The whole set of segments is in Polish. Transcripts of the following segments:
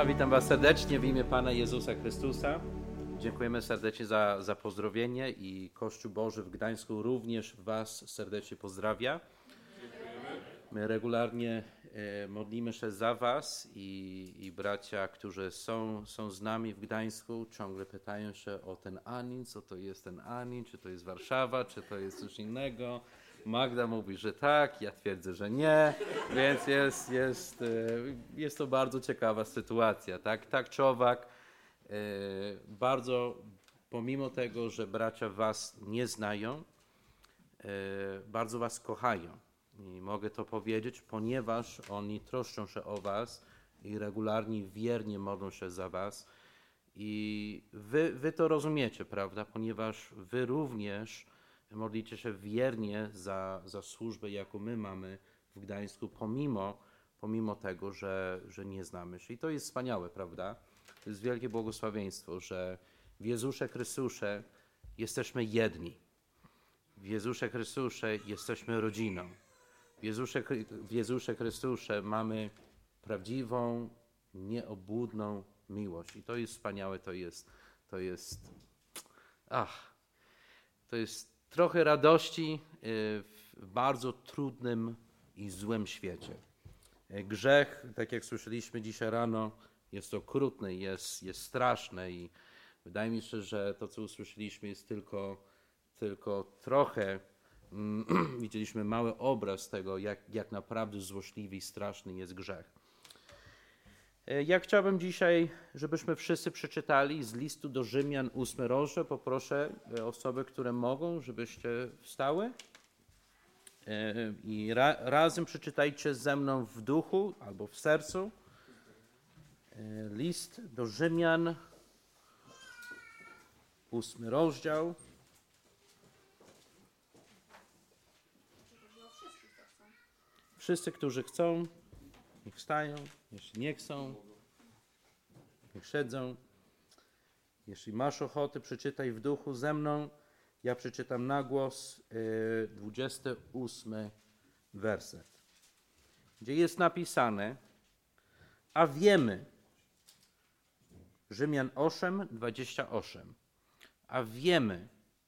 Witam Was serdecznie w imię Pana Jezusa Chrystusa. Dziękujemy serdecznie za pozdrowienie i Kościół Boży w Gdańsku również Was serdecznie pozdrawia. My regularnie modlimy się za Was i bracia, którzy są z nami w Gdańsku, ciągle pytają się o ten Anin, co to jest ten Anin, czy to jest Warszawa, czy to jest coś innego. Magda mówi, że tak, ja twierdzę, że nie, więc jest to bardzo ciekawa sytuacja. Tak czy owak, bardzo pomimo tego, że bracia Was nie znają, bardzo Was kochają. I mogę to powiedzieć, ponieważ oni troszczą się o Was i regularnie, wiernie modlą się za Was. I wy to rozumiecie, prawda? Ponieważ Wy również modlicie się wiernie za służbę, jaką my mamy w Gdańsku, pomimo tego, że nie znamy się. I to jest wspaniałe, prawda? To jest wielkie błogosławieństwo, że w Jezusie Chrystusie jesteśmy jedni. W Jezusie Chrystusie jesteśmy rodziną. W Jezusie Chrystusie mamy prawdziwą, nieobłudną miłość. I to jest wspaniałe, to jest trochę radości w bardzo trudnym i złym świecie. Grzech, tak jak słyszeliśmy dzisiaj rano, jest okrutny, jest straszny i wydaje mi się, że to, co usłyszeliśmy, jest tylko trochę, widzieliśmy mały obraz tego, jak naprawdę złośliwy i straszny jest grzech. Ja chciałbym dzisiaj, żebyśmy wszyscy przeczytali z listu do Rzymian 8 rozdział. Poproszę osoby, które mogą, żebyście wstały i razem przeczytajcie ze mną w duchu albo w sercu. List do Rzymian 8 rozdział. Wszyscy, którzy chcą, niech wstają. Jeśli nie chcą, niech siedzą. Jeśli masz ochotę, przeczytaj w duchu ze mną. Ja przeczytam na głos 28 werset, gdzie jest napisane: a wiemy, Rzymian 8, 28, a wiemy,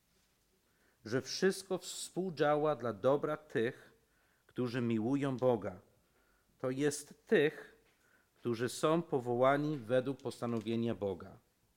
że wszystko współdziała dla dobra tych, którzy miłują Boga. To jest tych, którzy są powołani według postanowienia Boga.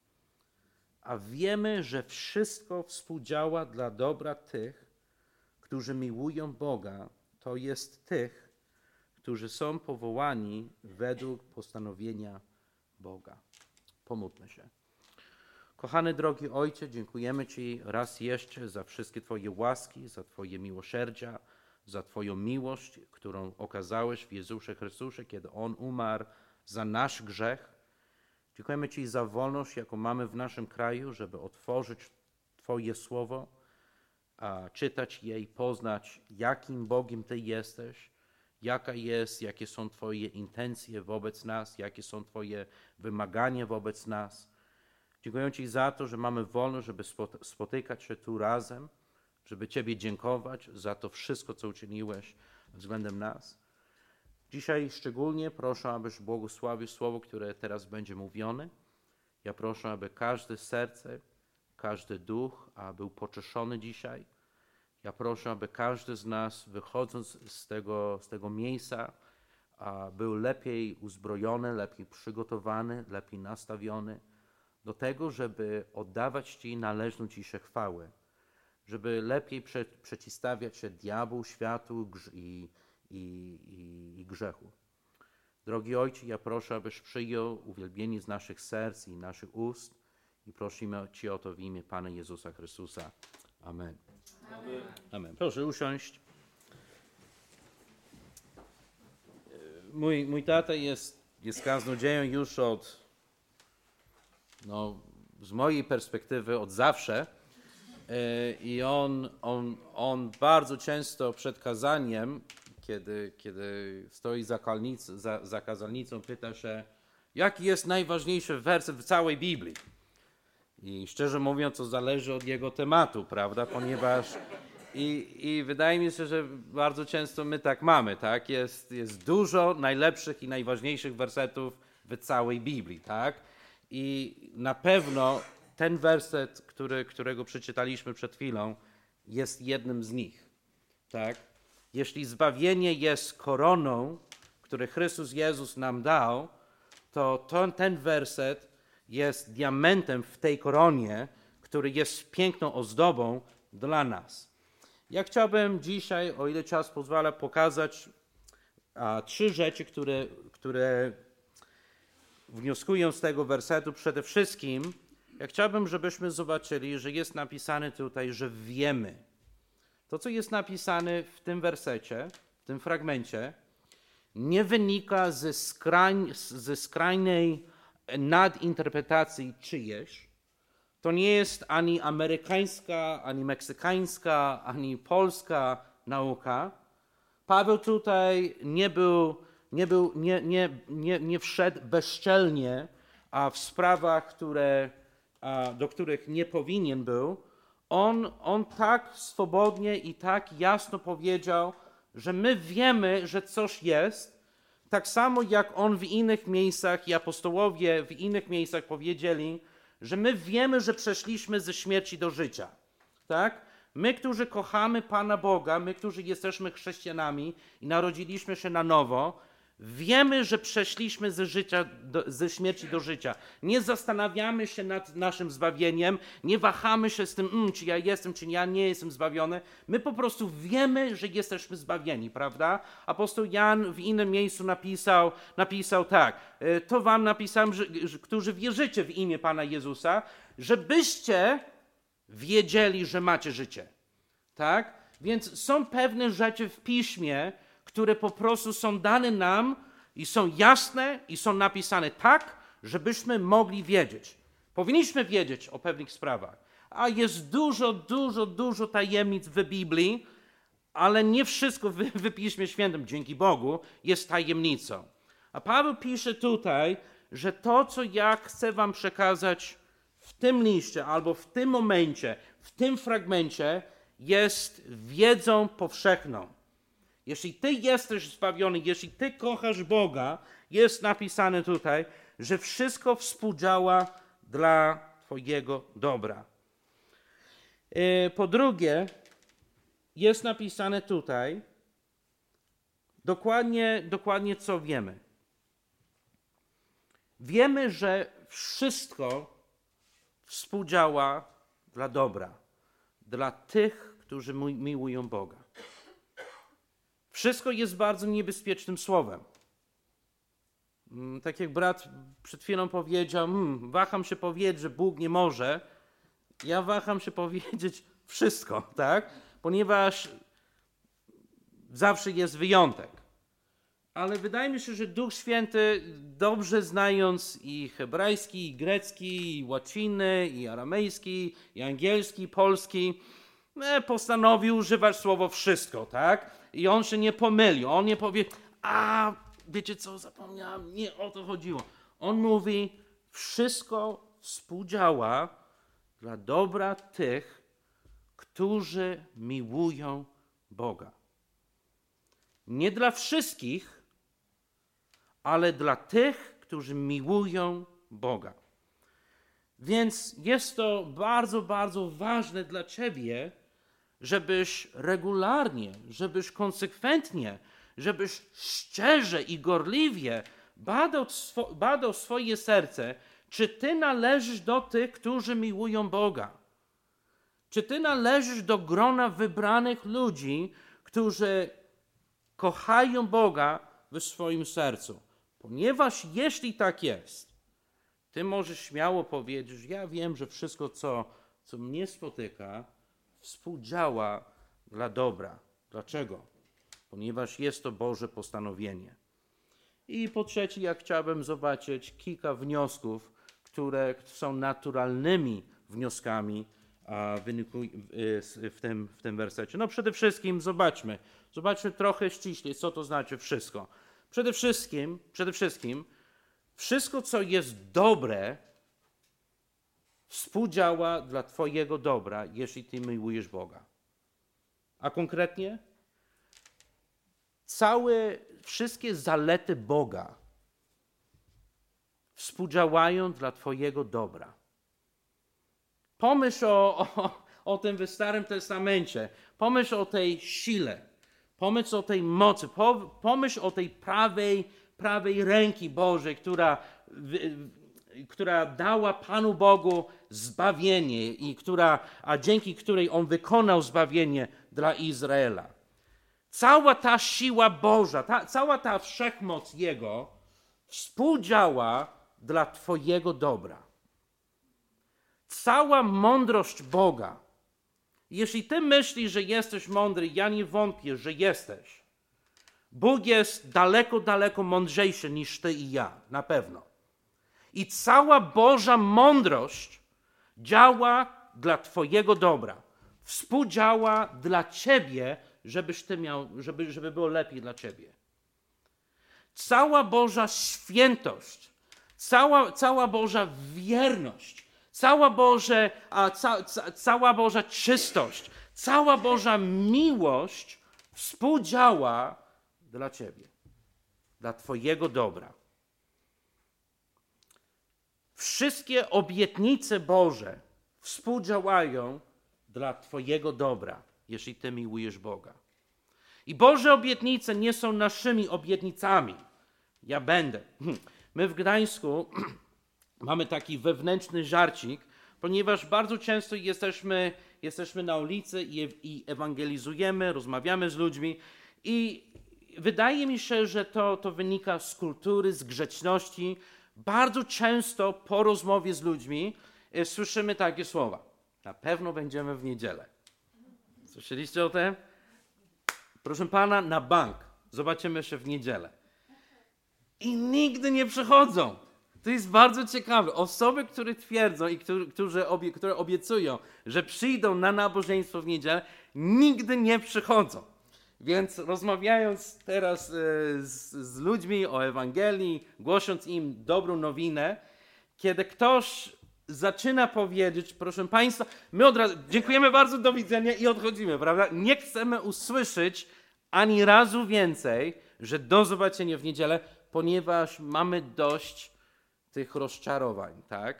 A wiemy, że wszystko współdziała dla dobra tych, którzy miłują Boga. To jest tych, którzy są powołani według postanowienia Boga. Pomódlmy się. Kochany, drogi Ojcze, dziękujemy Ci raz jeszcze za wszystkie Twoje łaski, za Twoje miłosierdzia, za Twoją miłość, którą okazałeś w Jezusie Chrystusie, kiedy On umarł za nasz grzech. Dziękujemy Ci za wolność, jaką mamy w naszym kraju, żeby otworzyć Twoje słowo, a czytać je i poznać, jakim Bogiem Ty jesteś, jakie są Twoje intencje wobec nas, jakie są Twoje wymagania wobec nas. Dziękuję Ci za to, że mamy wolność, żeby spotykać się tu razem, żeby Ciebie dziękować za to wszystko, co uczyniłeś względem nas. Dzisiaj szczególnie proszę, abyś błogosławił słowo, które teraz będzie mówione. Ja proszę, aby każde serce, każdy duch był pocieszony dzisiaj. Ja proszę, aby każdy z nas, wychodząc z tego miejsca, był lepiej uzbrojony, lepiej przygotowany, lepiej nastawiony do tego, żeby oddawać Ci należną Ci się chwałę, żeby lepiej przeciwstawiać się diabłu, światu i grzechu. Drogi Ojcze, ja proszę, abyś przyjął uwielbienie z naszych serc i naszych ust i prosimy Cię o to w imię Pana Jezusa Chrystusa. Amen. Amen. Amen. Proszę usiąść. Mój tata jest kaznodzieją już z mojej perspektywy od zawsze. I on bardzo często przed kazaniem, kiedy stoi za kazalnicą, pyta się, jaki jest najważniejszy werset w całej Biblii. I szczerze mówiąc, to zależy od jego tematu, prawda? Ponieważ i wydaje mi się, że bardzo często my tak mamy, tak? Jest dużo najlepszych i najważniejszych wersetów w całej Biblii, tak? I na pewno ten werset, którego przeczytaliśmy przed chwilą, jest jednym z nich, tak? Jeśli zbawienie jest koroną, które Chrystus Jezus nam dał, to ten werset jest diamentem w tej koronie, który jest piękną ozdobą dla nas. Ja chciałbym dzisiaj, o ile czas pozwala, pokazać 3 rzeczy, które wnioskują z tego wersetu. Przede wszystkim, ja chciałbym, żebyśmy zobaczyli, że jest napisane tutaj, że wiemy. To, co jest napisane w tym wersecie, w tym fragmencie, nie wynika ze skrajnej nadinterpretacji czyjeś. To nie jest ani amerykańska, ani meksykańska, ani polska nauka. Paweł tutaj nie wszedł bezczelnie w sprawach, do których nie powinien był. On tak swobodnie i tak jasno powiedział, że my wiemy, że coś jest, tak samo jak on w innych miejscach i apostołowie w innych miejscach powiedzieli, że my wiemy, że przeszliśmy ze śmierci do życia. Tak? My, którzy kochamy Pana Boga, my, którzy jesteśmy chrześcijanami i narodziliśmy się na nowo, wiemy, że przeszliśmy ze śmierci do życia. Nie zastanawiamy się nad naszym zbawieniem, nie wahamy się z tym, czy ja jestem, czy ja nie jestem zbawiony. My po prostu wiemy, że jesteśmy zbawieni, prawda? Apostoł Jan w innym miejscu napisał tak, to wam napisałem, którzy wierzycie w imię Pana Jezusa, żebyście wiedzieli, że macie życie. Tak? Więc są pewne rzeczy w Piśmie, które po prostu są dane nam i są jasne i są napisane tak, żebyśmy mogli wiedzieć. Powinniśmy wiedzieć o pewnych sprawach. A jest dużo tajemnic w Biblii, ale nie wszystko w Piśmie Świętym, dzięki Bogu, jest tajemnicą. A Paweł pisze tutaj, że to, co ja chcę wam przekazać w tym liście albo w tym momencie, w tym fragmencie, jest wiedzą powszechną. Jeśli ty jesteś zbawiony, jeśli ty kochasz Boga, jest napisane tutaj, że wszystko współdziała dla twojego dobra. Po drugie, jest napisane tutaj dokładnie co wiemy. Wiemy, że wszystko współdziała dla dobra, dla tych, którzy miłują Boga. Wszystko jest bardzo niebezpiecznym słowem. Tak jak brat przed chwilą powiedział, waham się powiedzieć, że Bóg nie może. Ja waham się powiedzieć wszystko, tak? Ponieważ zawsze jest wyjątek. Ale wydaje mi się, że Duch Święty, dobrze znając i hebrajski, i grecki, i łaciny, i aramejski, i angielski, i polski, postanowił używać słowo wszystko, tak? I on się nie pomylił. On nie powie, wiecie co, zapomniałem, nie o to chodziło. On mówi, wszystko współdziała dla dobra tych, którzy miłują Boga. Nie dla wszystkich, ale dla tych, którzy miłują Boga. Więc jest to bardzo ważne dla ciebie, żebyś regularnie, żebyś konsekwentnie, żebyś szczerze i gorliwie badał swoje serce, czy ty należysz do tych, którzy miłują Boga. Czy ty należysz do grona wybranych ludzi, którzy kochają Boga w swoim sercu. Ponieważ jeśli tak jest, ty możesz śmiało powiedzieć, ja wiem, że wszystko, co mnie spotyka, współdziała dla dobra. Dlaczego? Ponieważ jest to Boże postanowienie. I po trzecie, ja chciałbym zobaczyć kilka wniosków, które są naturalnymi wnioskami w tym wersecie. No przede wszystkim zobaczmy trochę ściślej, co to znaczy wszystko. Przede wszystkim wszystko, co jest dobre, współdziała dla twojego dobra, jeśli ty miłujesz Boga. A konkretnie wszystkie zalety Boga współdziałają dla Twojego dobra. Pomyśl o tym w Starym Testamencie. Pomyśl o tej sile. Pomyśl o tej mocy. Pomyśl o tej prawej ręki Bożej, która dała Panu Bogu zbawienie a dzięki której On wykonał zbawienie dla Izraela. Cała ta siła Boża, cała ta wszechmoc Jego współdziała dla Twojego dobra. Cała mądrość Boga. Jeśli Ty myślisz, że jesteś mądry, ja nie wątpię, że jesteś. Bóg jest daleko, daleko mądrzejszy niż Ty i ja, na pewno. I cała Boża mądrość działa dla Twojego dobra. Współdziała dla Ciebie, żebyś Ty miał, żeby było lepiej dla Ciebie. Cała Boża świętość, cała Boża wierność, cała Boża czystość, cała Boża miłość współdziała dla Ciebie, dla Twojego dobra. Wszystkie obietnice Boże współdziałają dla Twojego dobra, jeśli Ty miłujesz Boga. I Boże obietnice nie są naszymi obietnicami. Ja będę. My w Gdańsku mamy taki wewnętrzny żarcik, ponieważ bardzo często jesteśmy na ulicy i ewangelizujemy, rozmawiamy z ludźmi i wydaje mi się, że to wynika z kultury, z grzeczności. Bardzo często po rozmowie z ludźmi słyszymy takie słowa. Na pewno będziemy w niedzielę. Słyszeliście o tym? Proszę pana, na bank. Zobaczymy się w niedzielę. I nigdy nie przychodzą. To jest bardzo ciekawe. Osoby, które twierdzą i które obiecują, że przyjdą na nabożeństwo w niedzielę, nigdy nie przychodzą. Więc rozmawiając teraz z ludźmi o Ewangelii, głosząc im dobrą nowinę, kiedy ktoś zaczyna powiedzieć, proszę Państwa, my od razu dziękujemy bardzo, do widzenia i odchodzimy, prawda? Nie chcemy usłyszeć ani razu więcej, że do zobaczenia w niedzielę, ponieważ mamy dość tych rozczarowań, tak?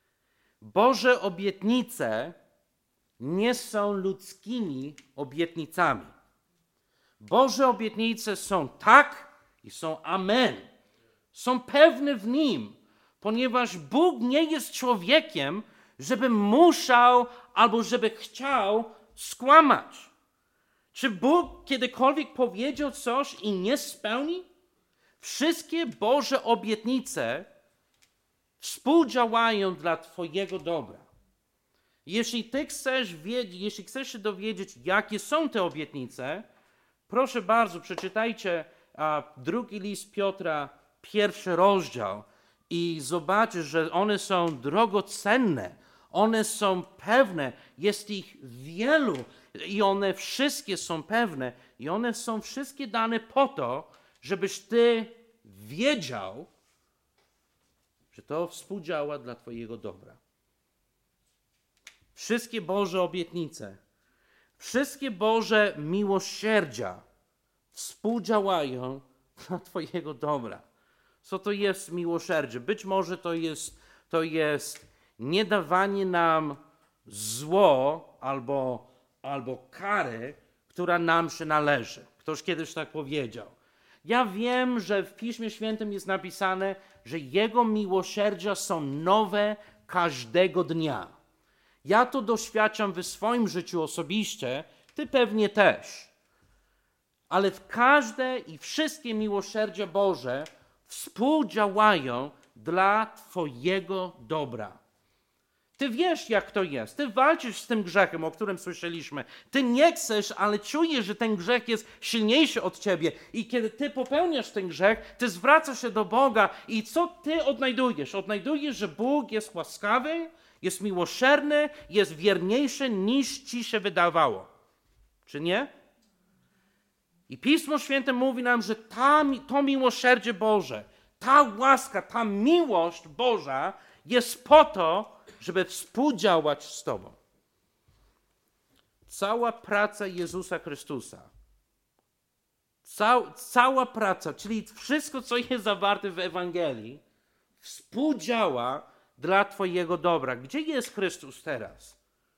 Boże obietnice nie są ludzkimi obietnicami. Boże obietnice są tak i są amen. Są pewne w Nim, ponieważ Bóg nie jest człowiekiem, żeby musiał albo żeby chciał skłamać. Czy Bóg kiedykolwiek powiedział coś i nie spełni? Wszystkie Boże obietnice współdziałają dla Twojego dobra. Jeśli chcesz się dowiedzieć, jakie są te obietnice, proszę bardzo, przeczytajcie drugi list Piotra, 1 rozdział i zobaczysz, że one są drogocenne, one są pewne, jest ich wielu i one wszystkie są pewne i one są wszystkie dane po to, żebyś Ty wiedział, że to współdziała dla Twojego dobra. Wszystkie Boże obietnice, wszystkie Boże miłosierdzia współdziałają dla Twojego dobra. Co to jest miłosierdzie? Być może to jest nie dawanie nam zło albo kary, która nam się należy. Ktoś kiedyś tak powiedział. Ja wiem, że w Piśmie Świętym jest napisane, że Jego miłosierdzia są nowe każdego dnia. Ja to doświadczam w swoim życiu osobiście, Ty pewnie też. Ale każde i wszystkie miłosierdzia Boże współdziałają dla Twojego dobra. Ty wiesz, jak to jest. Ty walczysz z tym grzechem, o którym słyszeliśmy. Ty nie chcesz, ale czujesz, że ten grzech jest silniejszy od ciebie. I kiedy ty popełniasz ten grzech, ty zwracasz się do Boga i co ty odnajdujesz? Odnajdujesz, że Bóg jest łaskawy, jest miłosierny, jest wierniejszy niż ci się wydawało. Czy nie? I Pismo Święte mówi nam, że to miłosierdzie Boże, ta łaska, ta miłość Boża jest po to, żeby współdziałać z Tobą. Cała praca Jezusa Chrystusa, cała praca, czyli wszystko, co jest zawarte w Ewangelii, współdziała dla Twojego dobra. Gdzie jest Chrystus teraz?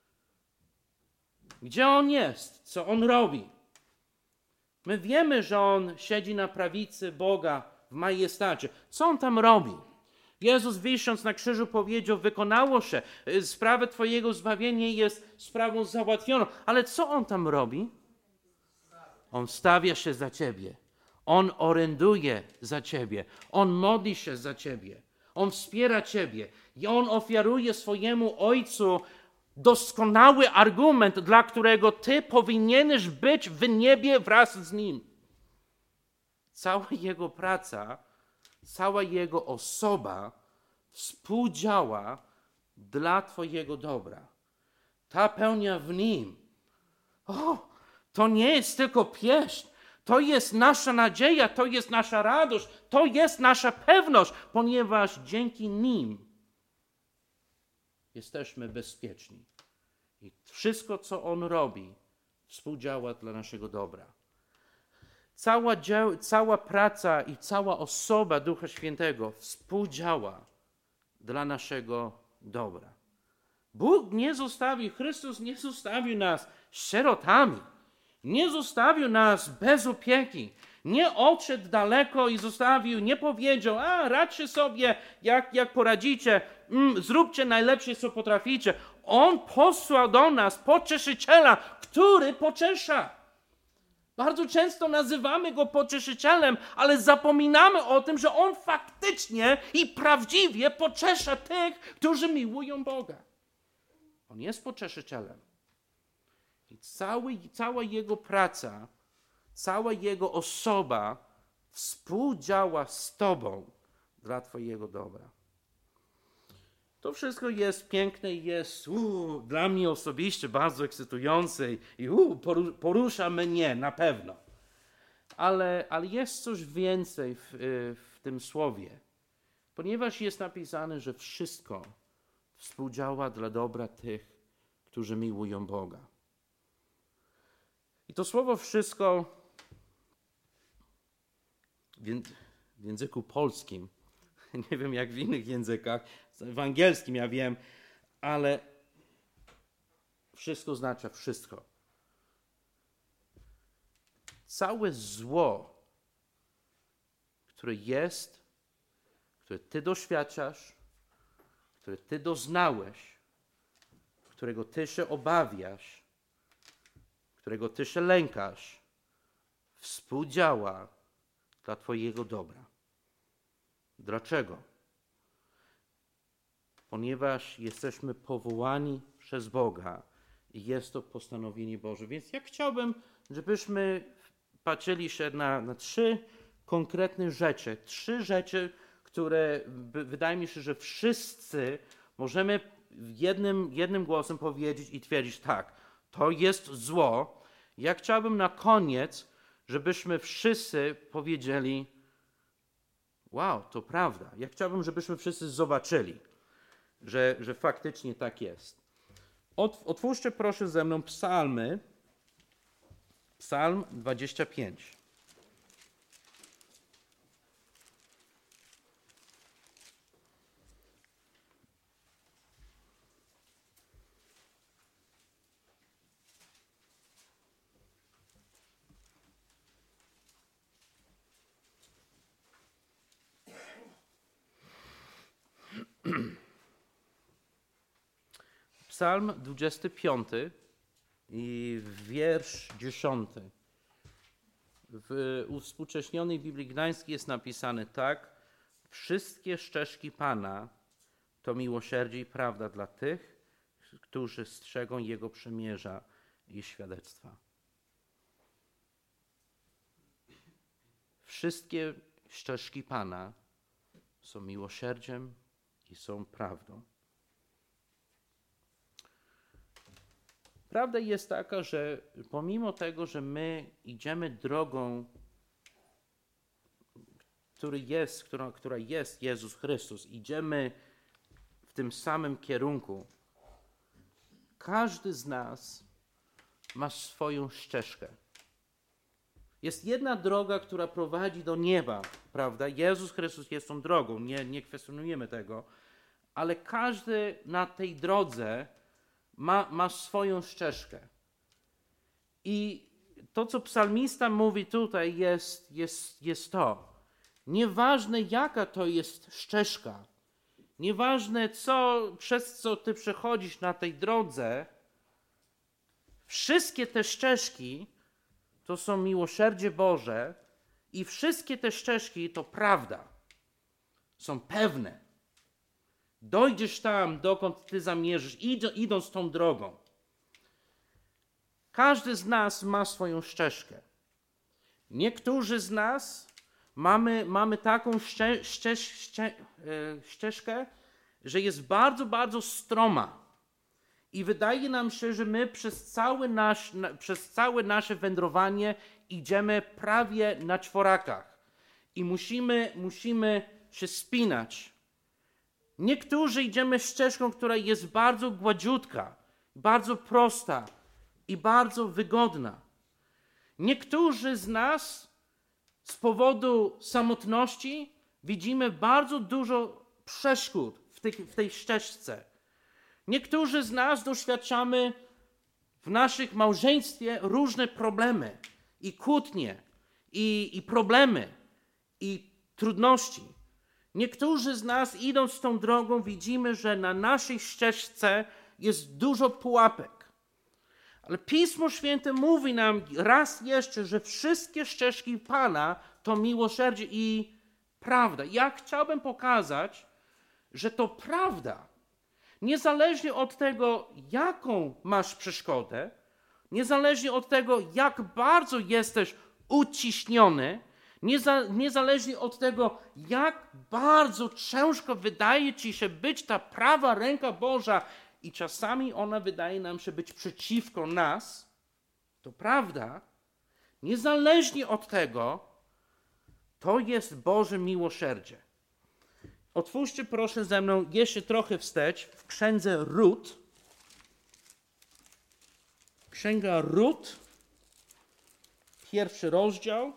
Gdzie On jest? Co On robi? My wiemy, że On siedzi na prawicy Boga w majestacie. Co On tam robi? Jezus, wisząc na krzyżu, powiedział: wykonało się, sprawa Twojego zbawienia jest sprawą załatwioną. Ale co On tam robi? On stawia się za Ciebie. On oręduje za Ciebie. On modli się za Ciebie. On wspiera Ciebie. I On ofiaruje swojemu Ojcu doskonały argument, dla którego Ty powinieneś być w niebie wraz z Nim. Cała Jego praca, cała Jego osoba współdziała dla Twojego dobra. Ta pełnia w Nim. To nie jest tylko pieśń. To jest nasza nadzieja, to jest nasza radość, to jest nasza pewność, ponieważ dzięki Nim jesteśmy bezpieczni. I wszystko, co On robi, współdziała dla naszego dobra. Cała praca i cała osoba Ducha Świętego współdziała dla naszego dobra. Bóg nie zostawił, Chrystus nie zostawił nas sierotami. Nie zostawił nas bez opieki. Nie odszedł daleko i zostawił, nie powiedział: radźcie sobie, jak poradzicie, zróbcie najlepsze, co potraficie. On posłał do nas pocieszyciela, który pociesza. Bardzo często nazywamy Go pocieszycielem, ale zapominamy o tym, że On faktycznie i prawdziwie pociesza tych, którzy miłują Boga. On jest pocieszycielem. I cała Jego praca, cała Jego osoba współdziała z Tobą dla Twojego dobra. To wszystko jest piękne i jest dla mnie osobiście bardzo ekscytujące i porusza mnie na pewno. Ale jest coś więcej w tym słowie, ponieważ jest napisane, że wszystko współdziała dla dobra tych, którzy miłują Boga. I to słowo wszystko w języku polskim, nie wiem jak w innych językach, w angielskim ja wiem, ale wszystko oznacza wszystko. Całe zło, które jest, które Ty doświadczasz, które Ty doznałeś, którego Ty się obawiasz, którego Ty się lękasz, współdziała dla Twojego dobra. Dlaczego? Ponieważ jesteśmy powołani przez Boga i jest to postanowienie Boże. Więc ja chciałbym, żebyśmy patrzyli się na trzy konkretne rzeczy. Trzy rzeczy, które wydaje mi się, że wszyscy możemy jednym głosem powiedzieć i twierdzić: tak, to jest zło. Ja chciałbym na koniec, żebyśmy wszyscy powiedzieli: wow, to prawda. Ja chciałbym, żebyśmy wszyscy zobaczyli, że faktycznie tak jest. Otwórzcie proszę ze mną psalmy. Psalm 25. Psalm 25 i wiersz 10. W uwspółcześnionej Biblii Gdańskiej jest napisane tak: wszystkie ścieżki Pana to miłosierdzie i prawda dla tych, którzy strzegą Jego przymierza i świadectwa. Wszystkie ścieżki Pana są miłosierdziem i są prawdą. Prawda jest taka, że pomimo tego, że my idziemy drogą, która jest Jezus Chrystus, idziemy w tym samym kierunku, każdy z nas ma swoją ścieżkę. Jest jedna droga, która prowadzi do nieba, prawda? Jezus Chrystus jest tą drogą, nie kwestionujemy tego, ale każdy na tej drodze ma swoją ścieżkę. I to, co psalmista mówi tutaj, jest to. Nieważne, jaka to jest ścieżka, nieważne, przez co ty przechodzisz na tej drodze, wszystkie te ścieżki to są miłosierdzie Boże i wszystkie te ścieżki to prawda. Są pewne. Dojdziesz tam, dokąd ty zamierzysz, idąc tą drogą. Każdy z nas ma swoją ścieżkę. Niektórzy z nas mamy taką ścieżkę, że jest bardzo, bardzo stroma. I wydaje nam się, że my przez całe nasze wędrowanie idziemy prawie na czworakach. I musimy się spinać. Niektórzy idziemy ścieżką, która jest bardzo gładziutka, bardzo prosta i bardzo wygodna. Niektórzy z nas z powodu samotności widzimy bardzo dużo przeszkód w tej ścieżce. Niektórzy z nas doświadczamy w naszych małżeństwie różne problemy i kłótnie, i problemy, i trudności. Niektórzy z nas, idąc tą drogą, widzimy, że na naszej ścieżce jest dużo pułapek. Ale Pismo Święte mówi nam raz jeszcze, że wszystkie ścieżki Pana to miłosierdzie i prawda. Ja chciałbym pokazać, że to prawda. Niezależnie od tego, jaką masz przeszkodę, niezależnie od tego, jak bardzo jesteś uciśniony, niezależnie od tego, jak bardzo ciężko wydaje ci się być ta prawa ręka Boża i czasami ona wydaje nam się być przeciwko nas, to prawda, niezależnie od tego, to jest Boże miłosierdzie. Otwórzcie proszę ze mną jeszcze trochę wstecz w księdze Rut. Księga Rut, 1 rozdział.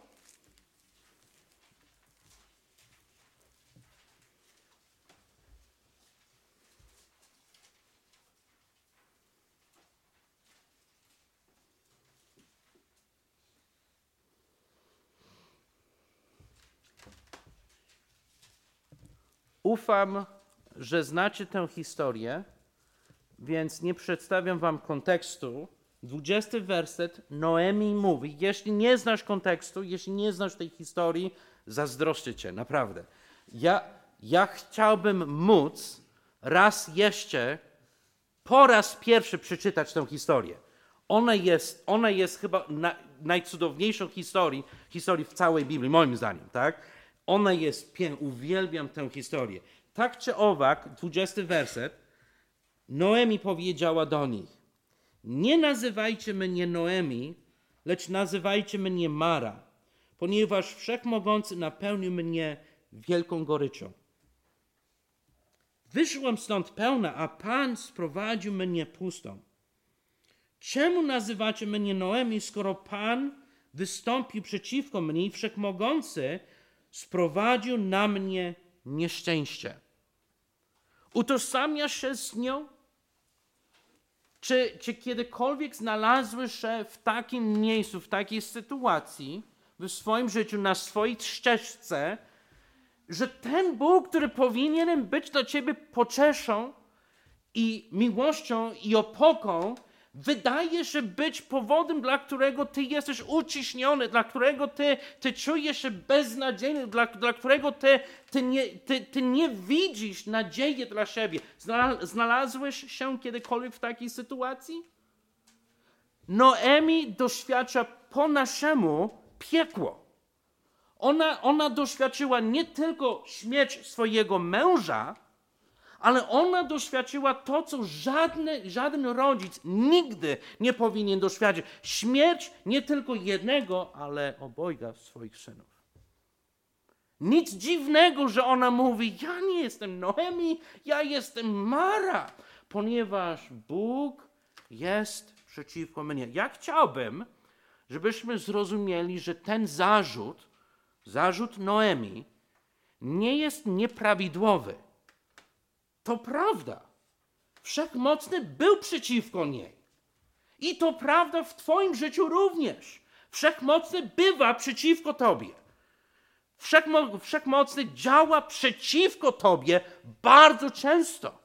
Ufam, że znacie tę historię, więc nie przedstawiam wam kontekstu. 20 werset, Noemi mówi, jeśli nie znasz kontekstu, jeśli nie znasz tej historii, zazdroszczę cię, naprawdę. Ja chciałbym móc raz jeszcze, po raz pierwszy przeczytać tę historię. Ona jest chyba najcudowniejszą historii w całej Biblii, moim zdaniem, tak? Ona jest piękna, uwielbiam tę historię. Tak czy owak, 20 werset, Noemi powiedziała do nich, nie nazywajcie mnie Noemi, lecz nazywajcie mnie Mara, ponieważ Wszechmogący napełnił mnie wielką goryczą. Wyszłam stąd pełna, a Pan sprowadził mnie pustą. Czemu nazywacie mnie Noemi, skoro Pan wystąpił przeciwko mnie i Wszechmogący sprowadził na mnie nieszczęście? Utożsamiasz się z nią? Czy kiedykolwiek znalazłeś się w takim miejscu, w takiej sytuacji w swoim życiu, na swojej ścieżce, że ten Bóg, który powinien być dla ciebie pocieszą i miłością i opoką, wydaje się być powodem, dla którego ty jesteś uciśniony, dla którego ty czujesz się beznadziejny, dla którego ty nie widzisz nadziei dla siebie. Znalazłeś się kiedykolwiek w takiej sytuacji? Noemi doświadcza po naszemu piekło. Ona doświadczyła nie tylko śmierć swojego męża, ale ona doświadczyła to, co żaden rodzic nigdy nie powinien doświadczyć. Śmierć nie tylko jednego, ale obojga swoich synów. Nic dziwnego, że ona mówi, ja nie jestem Noemi, ja jestem Mara, ponieważ Bóg jest przeciwko mnie. Ja chciałbym, żebyśmy zrozumieli, że ten zarzut Noemi, nie jest nieprawidłowy. To prawda. Wszechmocny był przeciwko niej. I to prawda w twoim życiu również. Wszechmocny bywa przeciwko tobie. Wszechmocny działa przeciwko tobie bardzo często.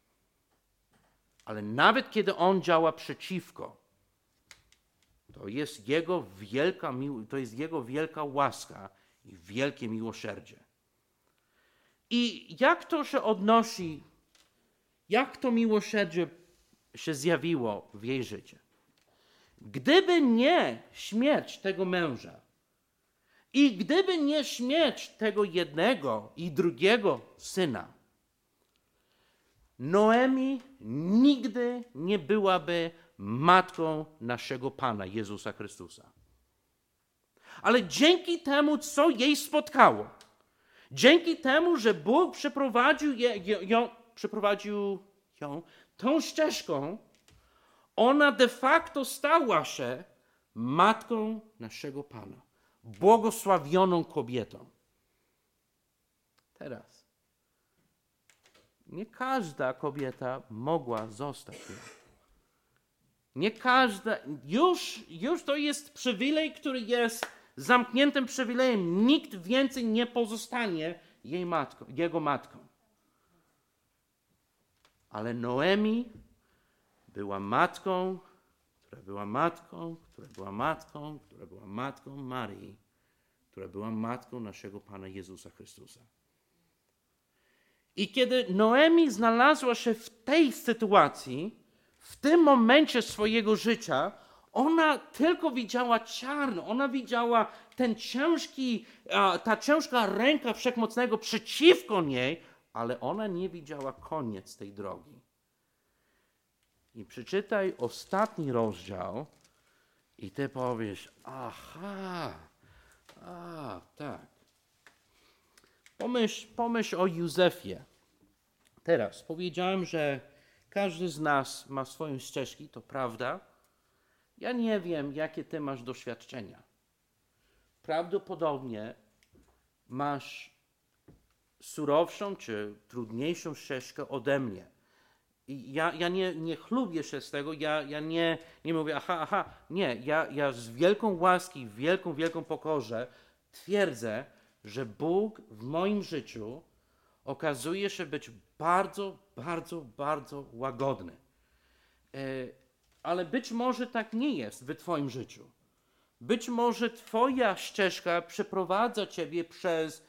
Ale nawet kiedy on działa przeciwko, to jest Jego wielka łaska i wielkie miłosierdzie. I jak to się odnosi, jak to miłosierdzie się zjawiło w jej życiu? Gdyby nie śmierć tego męża i gdyby nie śmierć tego jednego i drugiego syna, Noemi nigdy nie byłaby matką naszego Pana Jezusa Chrystusa. Ale dzięki temu, co jej spotkało, dzięki temu, że Bóg przeprowadził ją tą ścieżką, ona de facto stała się matką naszego Pana, błogosławioną kobietą. Teraz, nie każda kobieta mogła zostać nią. Nie każda, już to jest przywilej, który jest zamkniętym przywilejem. Nikt więcej nie pozostanie jego matką. Ale Noemi była matką, która była matką, która była matką, która była matką Marii, która była matką naszego Pana Jezusa Chrystusa. I kiedy Noemi znalazła się w tej sytuacji, w tym momencie swojego życia, ona tylko widziała czarno, ona widziała ta ciężka ręka Wszechmocnego przeciwko niej, ale ona nie widziała koniec tej drogi. I przeczytaj ostatni rozdział i ty powiesz, tak. Pomyśl o Józefie. Teraz powiedziałem, że każdy z nas ma swoją ścieżkę, to prawda. Ja nie wiem, jakie ty masz doświadczenia. Prawdopodobnie masz surowszą czy trudniejszą ścieżkę ode mnie. I ja nie chlubię się z tego, ja nie mówię, nie, ja z wielką łaski, wielką pokorze twierdzę, że Bóg w moim życiu okazuje się być bardzo łagodny. Ale być może tak nie jest w twoim życiu. Być może twoja ścieżka przeprowadza ciebie przez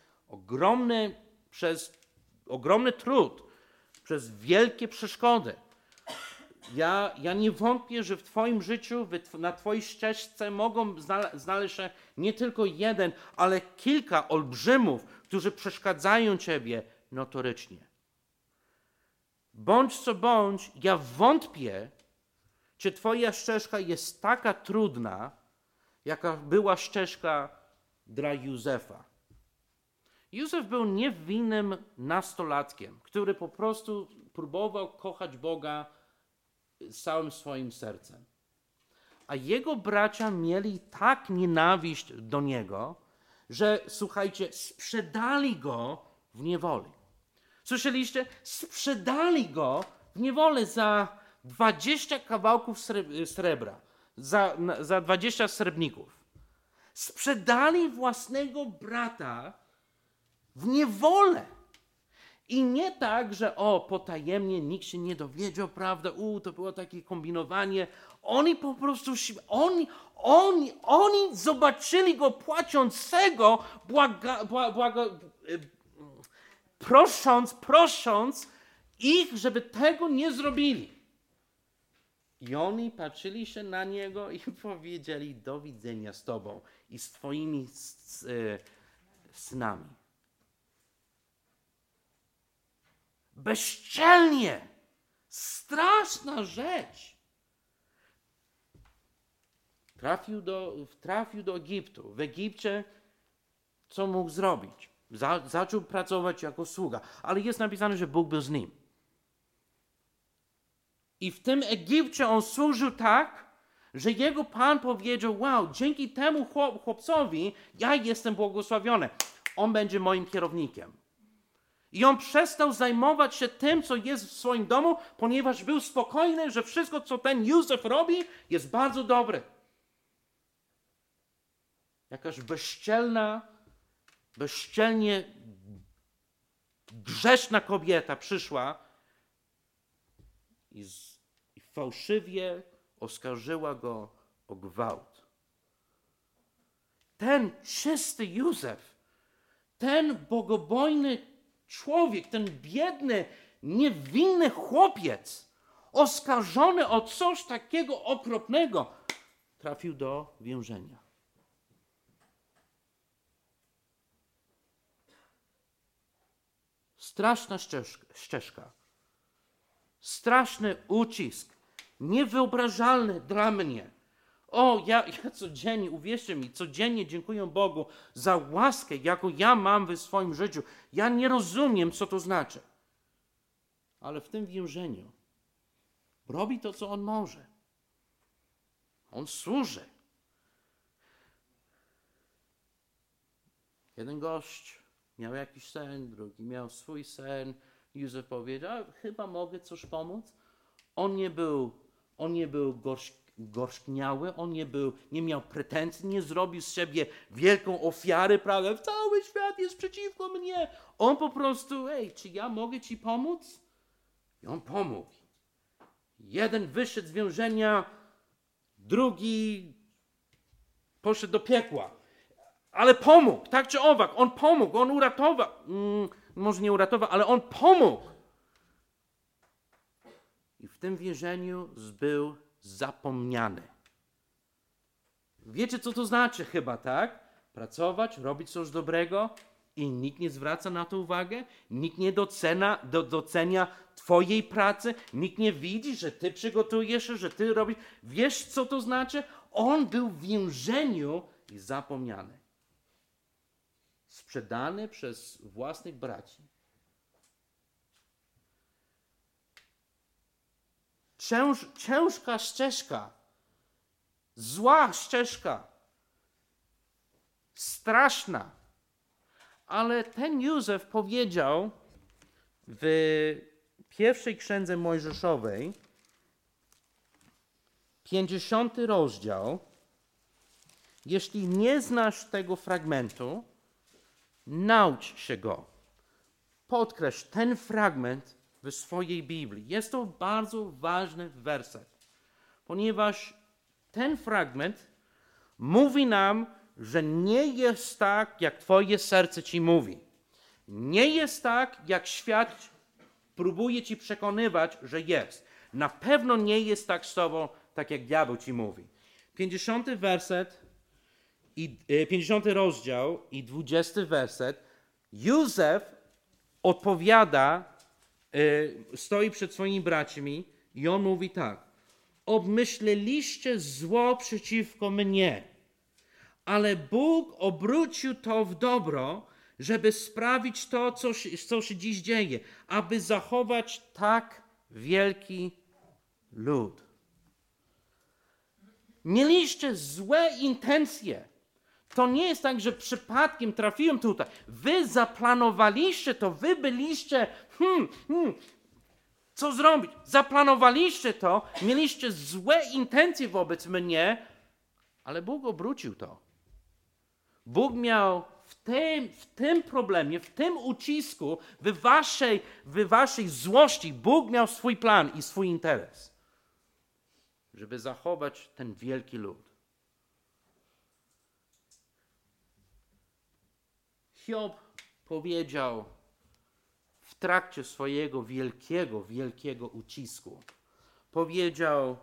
ogromny trud, przez wielkie przeszkody. Ja nie wątpię, że w twoim życiu, na twojej ścieżce mogą znaleźć się nie tylko jeden, ale kilka olbrzymów, którzy przeszkadzają ciebie notorycznie. Bądź co bądź, ja wątpię, czy twoja ścieżka jest taka trudna, jaka była ścieżka dla Józefa. Józef był niewinnym nastolatkiem, który po prostu próbował kochać Boga z całym swoim sercem. A jego bracia mieli tak nienawiść do niego, że, słuchajcie, sprzedali go w niewoli. Słyszeliście? Sprzedali go w niewolę za 20 kawałków srebra, za 20 srebrników. Sprzedali własnego brata w niewolę. I nie tak, że potajemnie nikt się nie dowiedział, prawda? To było takie kombinowanie. Oni po prostu, oni zobaczyli go płaczącego, prosząc ich, żeby tego nie zrobili. I oni patrzyli się na niego i powiedzieli, do widzenia z tobą i z twoimi synami. Bezczelnie! Straszna rzecz! Trafił do Egiptu. W Egipcie co mógł zrobić? Zaczął pracować jako sługa. Ale jest napisane, że Bóg był z nim. I w tym Egipcie on służył tak, że jego Pan powiedział, wow, dzięki temu chłopcowi ja jestem błogosławiony. On będzie moim kierownikiem. I on przestał zajmować się tym, co jest w swoim domu, ponieważ był spokojny, że wszystko, co ten Józef robi, jest bardzo dobre. Jakaś bezczelnie grzeszna kobieta przyszła i fałszywie oskarżyła go o gwałt. Ten czysty Józef, ten bogobojny człowiek, ten biedny, niewinny chłopiec, oskarżony o coś takiego okropnego, trafił do więzienia. Straszna ścieżka. Straszny ucisk. Niewyobrażalny dla mnie. O, ja codziennie, uwierzcie mi, codziennie dziękuję Bogu za łaskę, jaką ja mam w swoim życiu. Ja nie rozumiem, co to znaczy. Ale w tym więzieniu robi to, co on może. On służy. Jeden gość miał jakiś sen, drugi miał swój sen. Józef powiedział, chyba mogę coś pomóc. On nie był gorzkniały, on nie miał pretensji, nie zrobił z siebie wielką ofiarę, prawda? Cały świat jest przeciwko mnie. On po prostu, czy ja mogę ci pomóc? I on pomógł. Jeden wyszedł z więzienia, drugi poszedł do piekła. Ale pomógł, tak czy owak, on pomógł, on uratował. Może nie uratował, ale on pomógł. I w tym więzieniu był zapomniany. Wiecie, co to znaczy chyba, tak? Pracować, robić coś dobrego i nikt nie zwraca na to uwagę, nikt nie docenia twojej pracy, nikt nie widzi, że ty przygotujesz się, że ty robisz. Wiesz, co to znaczy? On był w więzieniu i zapomniany. Sprzedany przez własnych braci. Ciężka ścieżka, zła ścieżka, straszna. Ale ten Józef powiedział w pierwszej księdze Mojżeszowej, 50 rozdział, jeśli nie znasz tego fragmentu, naucz się go. Podkreśl ten fragment w swojej Biblii. Jest to bardzo ważny werset, ponieważ ten fragment mówi nam, że nie jest tak, jak twoje serce ci mówi. Nie jest tak, jak świat próbuje ci przekonywać, że jest. Na pewno nie jest tak z tobą, tak jak diabeł ci mówi. 50 rozdział i 20 werset. Józef odpowiada, stoi przed swoimi braćmi i on mówi tak. Obmyśliliście zło przeciwko mnie, ale Bóg obrócił to w dobro, żeby sprawić to, co się dziś dzieje, aby zachować tak wielki lud. Mieliście złe intencje. To nie jest tak, że przypadkiem trafiłem tutaj. Wy zaplanowaliście to, wy byliście, co zrobić? Zaplanowaliście to, mieliście złe intencje wobec mnie, ale Bóg obrócił to. Bóg miał w tym problemie, w tym ucisku, w waszej złości, Bóg miał swój plan i swój interes, żeby zachować ten wielki lud. Hiob powiedział w trakcie swojego wielkiego ucisku, powiedział,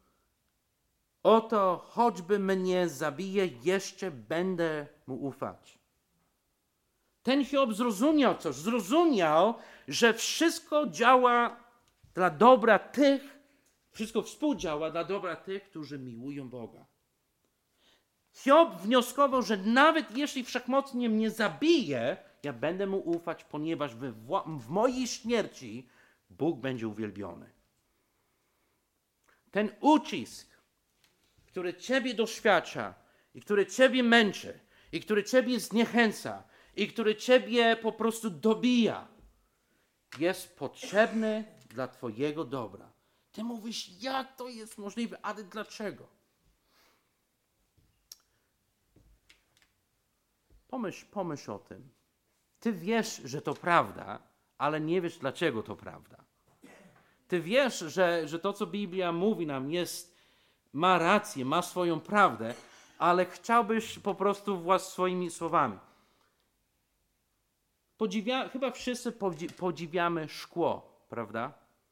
oto choćby mnie zabije, jeszcze będę mu ufać. Ten Hiob zrozumiał coś, że wszystko działa dla dobra tych, wszystko współdziała dla dobra tych, którzy miłują Boga. Hiob wnioskował, że nawet jeśli Wszechmocny mnie zabije, ja będę mu ufać, ponieważ w mojej śmierci Bóg będzie uwielbiony. Ten ucisk, który ciebie doświadcza i który ciebie męczy i który ciebie zniechęca i który ciebie po prostu dobija, jest potrzebny dla twojego dobra. Ty mówisz, jak to jest możliwe, ale dlaczego? Pomyśl o tym. Ty wiesz, że to prawda, ale nie wiesz, dlaczego to prawda. Ty wiesz, że to, co Biblia mówi nam, ma rację, ma swoją prawdę, ale chciałbyś po prostu swoimi słowami. Chyba wszyscy podziwiamy szkło, prawda?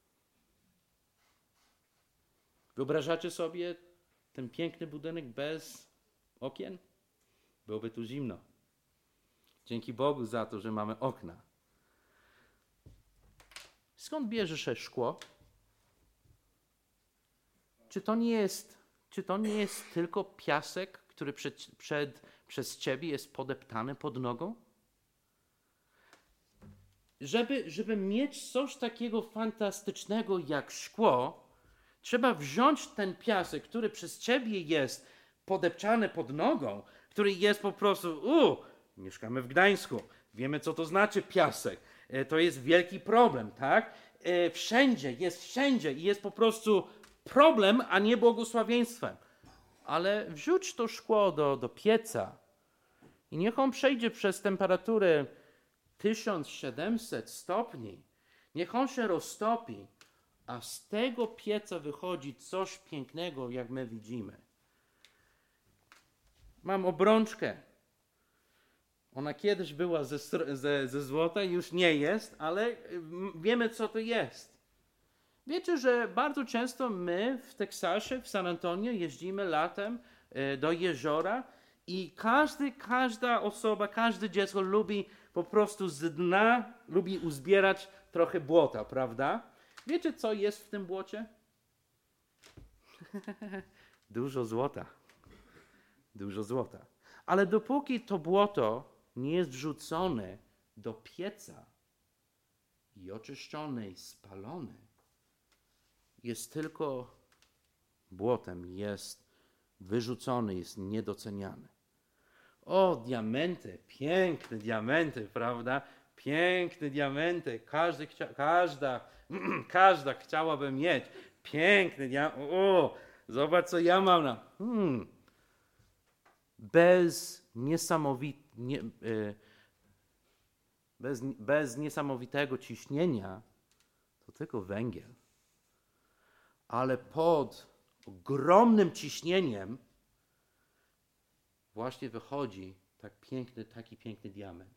Wyobrażacie sobie ten piękny budynek bez okien? Byłoby tu zimno. Dzięki Bogu za to, że mamy okna. Skąd bierze się szkło? Czy to nie jest tylko piasek, który przez ciebie jest podeptany pod nogą? Żeby mieć coś takiego fantastycznego jak szkło, trzeba wziąć ten piasek, który przez ciebie jest podepczany pod nogą, który jest po prostu, mieszkamy w Gdańsku, wiemy, co to znaczy piasek. To jest wielki problem, tak? Wszędzie i jest po prostu problem, a nie błogosławieństwem. Ale wrzuć to szkło do pieca i niech on przejdzie przez temperaturę 1700 stopni. Niech on się roztopi, a z tego pieca wychodzi coś pięknego, jak my widzimy. Mam obrączkę. Ona kiedyś była ze złota, już nie jest, ale wiemy, co to jest. Wiecie, że bardzo często my w Teksasie, w San Antonio jeździmy latem do jeziora i każda osoba, każde dziecko lubi po prostu z dna, lubi uzbierać trochę błota, prawda? Wiecie, co jest w tym błocie? Dużo złota. Dużo złota. Ale dopóki to błoto nie jest wrzucone do pieca i oczyszczone i spalone, jest tylko błotem, jest wyrzucony, jest niedoceniany. O, diamenty, piękne diamenty, prawda? Piękne diamenty, każda chciałaby mieć. Piękne diamenty, zobacz, co ja mam bez niesamowitego ciśnienia to tylko węgiel. Ale pod ogromnym ciśnieniem właśnie wychodzi taki piękny diament.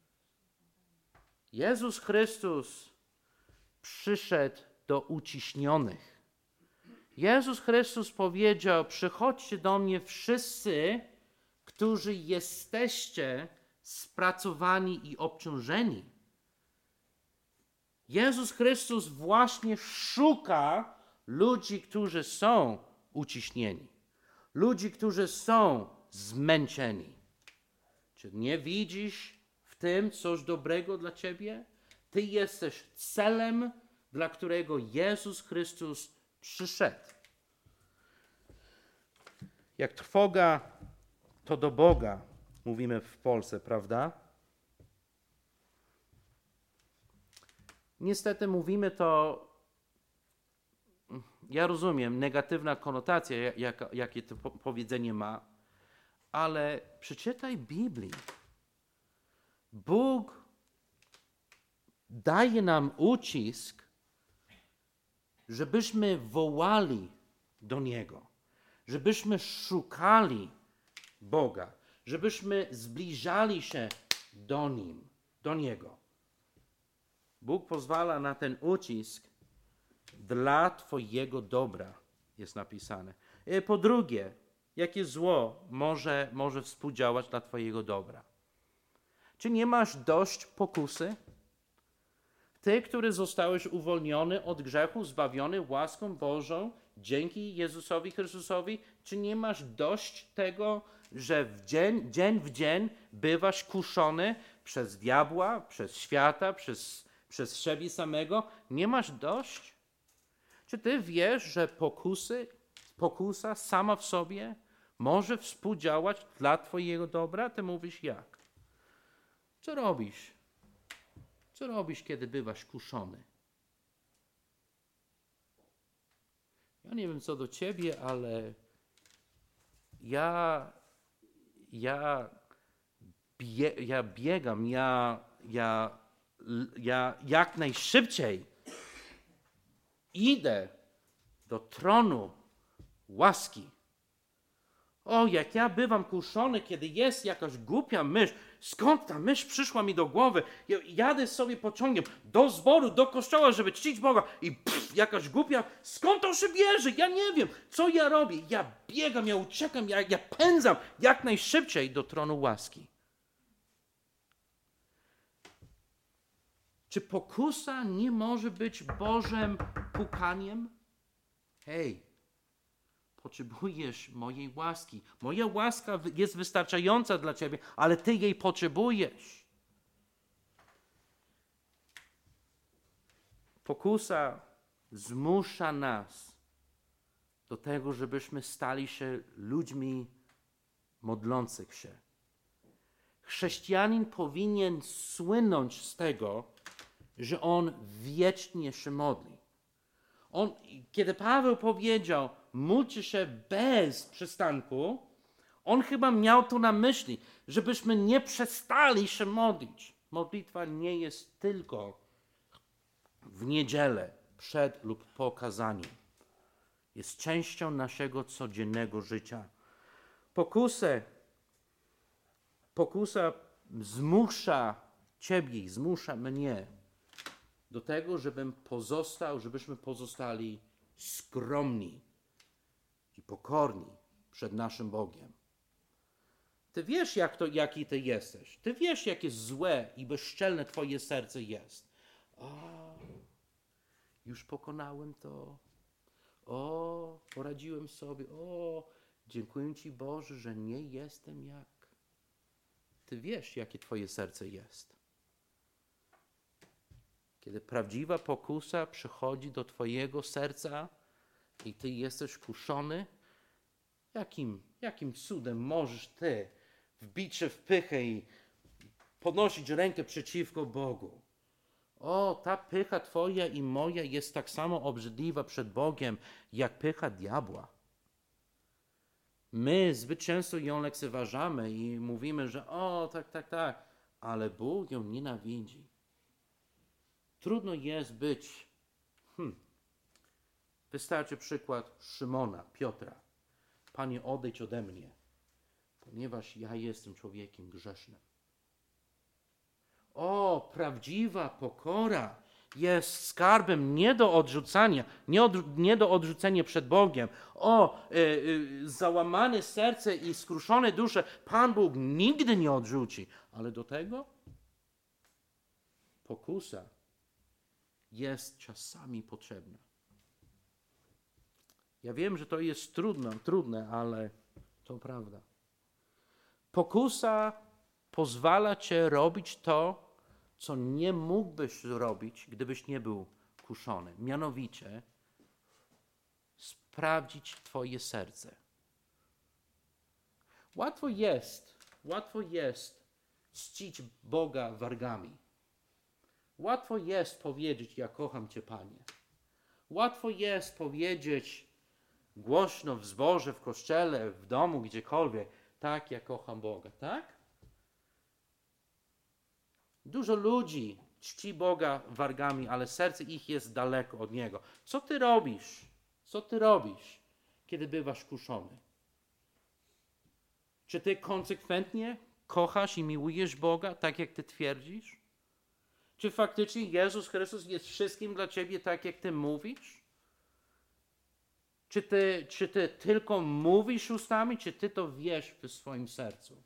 Jezus Chrystus przyszedł do uciśnionych. Jezus Chrystus powiedział: przychodźcie do mnie wszyscy, którzy jesteście spracowani i obciążeni. Jezus Chrystus właśnie szuka ludzi, którzy są uciśnieni. Ludzi, którzy są zmęczeni. Czy nie widzisz w tym coś dobrego dla ciebie? Ty jesteś celem, dla którego Jezus Chrystus przyszedł. Jak trwoga, to do Boga, mówimy w Polsce, prawda? Niestety mówimy to, ja rozumiem, negatywna konotacja, jakie to powiedzenie ma, ale przeczytaj Biblię. Bóg daje nam ucisk, żebyśmy wołali do Niego, żebyśmy szukali Boga, żebyśmy zbliżali się do Niego. Bóg pozwala na ten ucisk dla Twojego dobra, jest napisane. Po drugie, jakie zło może współdziałać dla Twojego dobra? Czy nie masz dość pokusy? Ty, który zostałeś uwolniony od grzechu, zbawiony łaską Bożą dzięki Jezusowi Chrystusowi, czy nie masz dość tego, że dzień w dzień bywasz kuszony przez diabła, przez świata, przez siebie samego? Nie masz dość? Czy ty wiesz, że pokusy Pokusa sama w sobie może współdziałać dla twojego dobra? Ty mówisz jak? Co robisz? Co robisz, kiedy bywasz kuszony? Ja nie wiem co do ciebie, ale ja biegam, ja jak najszybciej idę do tronu łaski. O, jak ja bywam kuszony, kiedy jest jakaś głupia myśl. Skąd ta myśl przyszła mi do głowy? Ja jadę sobie pociągiem do zboru, do kościoła, żeby czcić Boga i jakaś głupia, skąd to się bierze? Ja nie wiem, co ja robię. Ja biegam, ja uciekam, ja pędzam jak najszybciej do tronu łaski. Czy pokusa nie może być Bożym pukaniem? Hej, potrzebujesz mojej łaski. Moja łaska jest wystarczająca dla ciebie, ale ty jej potrzebujesz. Pokusa zmusza nas do tego, żebyśmy stali się ludźmi modlących się. Chrześcijanin powinien słynąć z tego, że on wiecznie się modli. Kiedy Paweł powiedział, módlcie się bez przystanku, on chyba miał to na myśli, żebyśmy nie przestali się modlić. Modlitwa nie jest tylko w niedzielę, przed lub po kazaniu. Jest częścią naszego codziennego życia. Pokusa zmusza ciebie, zmusza mnie do tego, żebyśmy pozostali skromni i pokorni przed naszym Bogiem. Ty wiesz, jaki ty jesteś. Ty wiesz, jakie złe i bezczelne twoje serce jest. Już pokonałem to. Poradziłem sobie. Dziękuję Ci, Boże, że nie jestem jak. Ty wiesz, jakie twoje serce jest. Kiedy prawdziwa pokusa przychodzi do twojego serca i ty jesteś kuszony, jakim cudem możesz ty wbić się w pychę i podnosić rękę przeciwko Bogu? Ta pycha twoja i moja jest tak samo obrzydliwa przed Bogiem, jak pycha diabła. My zbyt często ją lekceważamy i mówimy, że tak, ale Bóg ją nienawidzi. Trudno jest być, wystarczy przykład Szymona, Piotra. Panie, odejdź ode mnie, ponieważ ja jestem człowiekiem grzesznym. Prawdziwa pokora jest skarbem nie do odrzucania, nie do odrzucenia przed Bogiem. Załamane serce i skruszone dusze Pan Bóg nigdy nie odrzuci, ale do tego pokusa jest czasami potrzebna. Ja wiem, że to jest trudne, ale to prawda. Pokusa pozwala cię robić to, co nie mógłbyś robić, gdybyś nie był kuszony. Mianowicie sprawdzić twoje serce. Łatwo jest czcić Boga wargami. Łatwo jest powiedzieć, ja kocham Cię, Panie. Łatwo jest powiedzieć głośno w zborze, w kościele, w domu, gdziekolwiek, tak, ja kocham Boga, tak? Dużo ludzi czci Boga wargami, ale serce ich jest daleko od Niego. Co ty robisz? Co ty robisz, kiedy bywasz kuszony? Czy ty konsekwentnie kochasz i miłujesz Boga, tak jak ty twierdzisz? Czy faktycznie Jezus Chrystus jest wszystkim dla ciebie tak, jak ty mówisz? Czy ty tylko mówisz ustami, czy ty to wiesz w swoim sercu?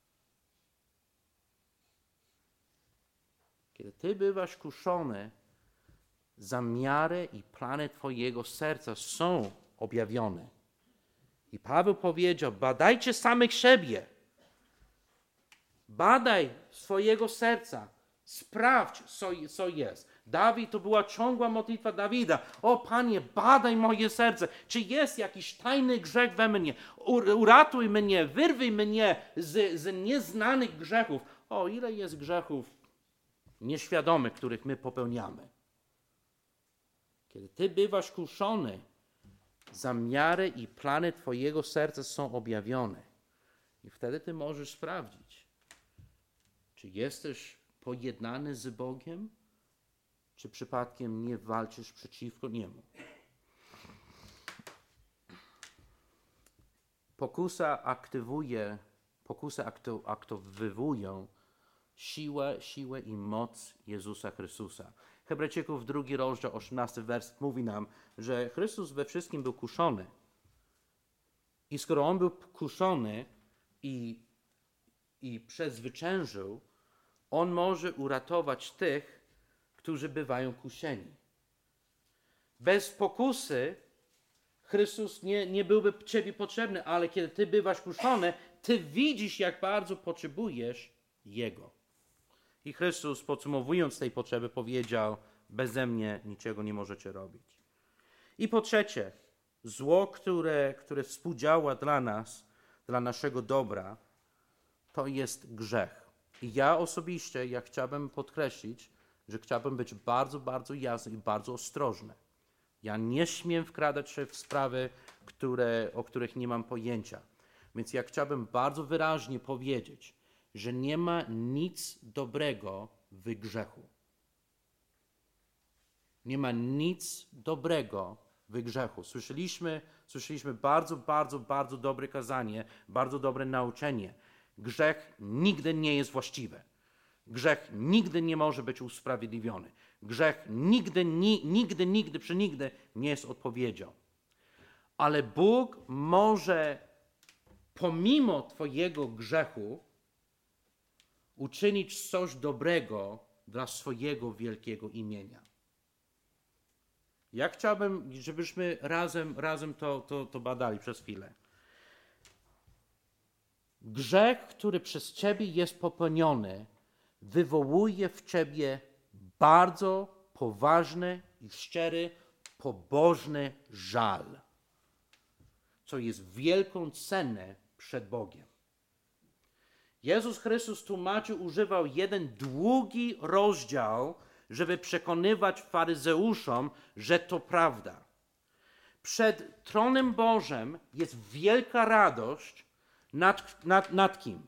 Kiedy ty bywasz kuszony, zamiary i plany twojego serca są objawione. I Paweł powiedział, badajcie samych siebie. Badaj swojego serca. Sprawdź, co jest. Dawid, to była ciągła modlitwa Dawida. O Panie, badaj moje serce. Czy jest jakiś tajny grzech we mnie? Uratuj mnie, wyrwij mnie z nieznanych grzechów. O, ile jest grzechów nieświadomych, których my popełniamy. Kiedy Ty bywasz kuszony, zamiary i plany Twojego serca są objawione. I wtedy Ty możesz sprawdzić, czy jesteś pojednany z Bogiem, czy przypadkiem nie walczysz przeciwko Niemu. Pokusy aktywują siłę i moc Jezusa Chrystusa. Hebrajczyków 2 rozdział 18 werset mówi nam, że Chrystus we wszystkim był kuszony. I skoro On był kuszony i przezwyciężył, On może uratować tych, którzy bywają kuszeni. Bez pokusy Chrystus nie byłby Ciebie potrzebny, ale kiedy Ty bywasz kuszony, Ty widzisz, jak bardzo potrzebujesz Jego. I Chrystus, podsumowując tej potrzeby, powiedział: beze mnie niczego nie możecie robić. I po trzecie, zło, które współdziała dla nas, dla naszego dobra, to jest grzech. I ja osobiście, chciałbym podkreślić, że chciałbym być bardzo, bardzo jasny i bardzo ostrożny. Ja nie śmiem wkradać się w sprawy, o których nie mam pojęcia. Więc ja chciałbym bardzo wyraźnie powiedzieć, że nie ma nic dobrego w grzechu. Nie ma nic dobrego w grzechu. Słyszeliśmy bardzo, bardzo, bardzo dobre kazanie, bardzo dobre nauczenie. Grzech nigdy nie jest właściwy. Grzech nigdy nie może być usprawiedliwiony. Grzech nigdy, przenigdy nie jest odpowiedzią. Ale Bóg może pomimo Twojego grzechu uczynić coś dobrego dla swojego wielkiego imienia. Ja chciałbym, żebyśmy razem to badali przez chwilę. Grzech, który przez Ciebie jest popełniony, wywołuje w Ciebie bardzo poważny i szczery, pobożny żal, co jest wielką cenę przed Bogiem. Jezus Chrystus używał jeden długi rozdział, żeby przekonywać faryzeuszom, że to prawda. Przed tronem Bożym jest wielka radość nad kim?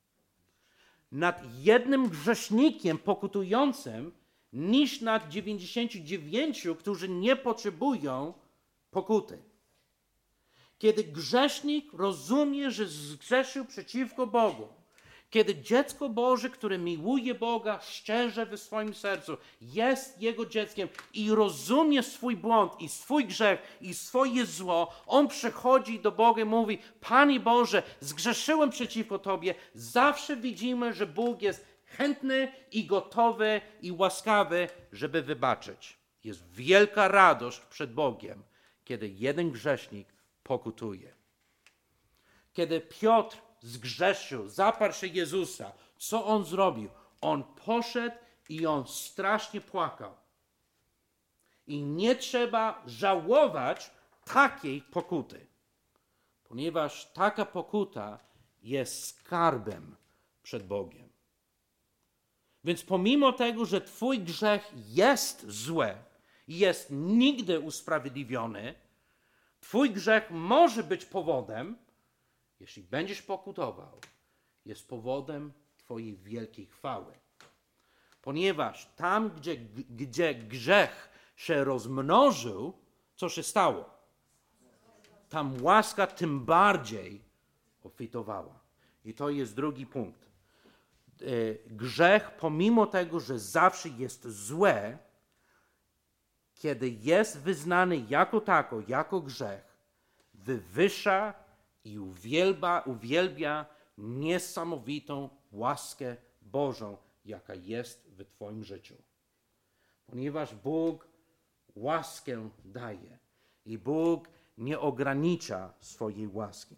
Nad jednym grzesznikiem pokutującym, niż nad 99, którzy nie potrzebują pokuty. Kiedy grzesznik rozumie, że zgrzeszył przeciwko Bogu, kiedy dziecko Boże, które miłuje Boga szczerze w swoim sercu, jest Jego dzieckiem i rozumie swój błąd i swój grzech i swoje zło, on przychodzi do Boga i mówi: Panie Boże, zgrzeszyłem przeciwko Tobie. Zawsze widzimy, że Bóg jest chętny i gotowy i łaskawy, żeby wybaczyć. Jest wielka radość przed Bogiem, kiedy jeden grzesznik pokutuje. Kiedy Piotr zgrzeszył, zaparł się Jezusa, co on zrobił? On poszedł i on strasznie płakał. I nie trzeba żałować takiej pokuty, ponieważ taka pokuta jest skarbem przed Bogiem. Więc pomimo tego, że Twój grzech jest zły i jest nigdy usprawiedliwiony, Twój grzech może być powodem, jeśli będziesz pokutował, jest powodem Twojej wielkiej chwały. Ponieważ tam, gdzie grzech się rozmnożył, co się stało? Tam łaska tym bardziej obfitowała. I to jest drugi punkt. Grzech, pomimo tego, że zawsze jest złe, kiedy jest wyznany jako tako, jako grzech, wywyższa i uwielbia niesamowitą łaskę Bożą, jaka jest w Twoim życiu. Ponieważ Bóg łaskę daje i Bóg nie ogranicza swojej łaski.